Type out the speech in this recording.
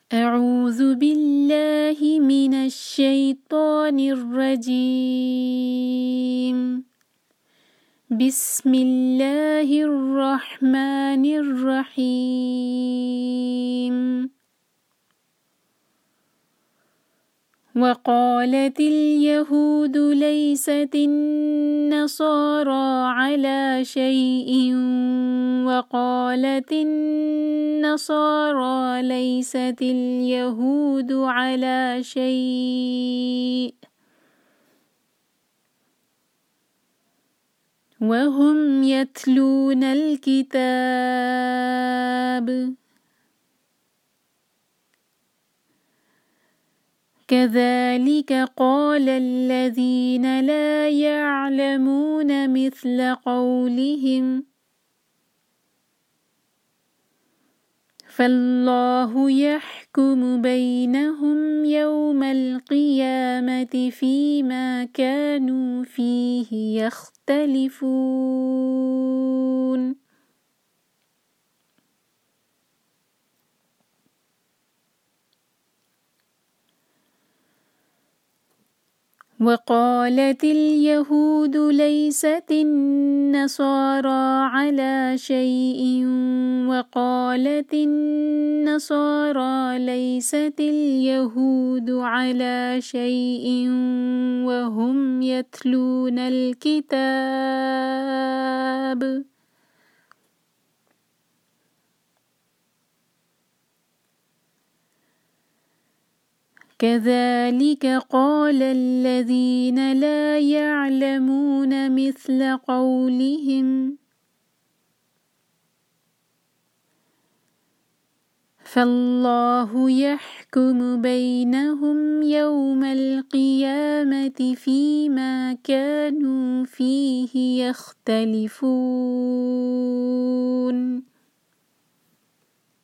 أعوذ بالله من الشيطان الرجيم. بسم الله الرحمن الرحيم. وقالت اليهود ليست النصارى على شيء وقالت النصارى ليست اليهود على شيء وهم يتلون الكتاب. كذلك قال الذين لا يعلمون مثل قولهم فالله يحكم بينهم يوم القيامة فيما كانوا فيه يختلفون. وقالت اليهود ليست النصارى على شيء وقالت النصارى ليست اليهود على شيء وهم يتلون الكتاب. كذلك قال الذين لا يعلمون مثل قولهم فالله يحكم بينهم يوم القيامة فيما كانوا فيه يختلفون.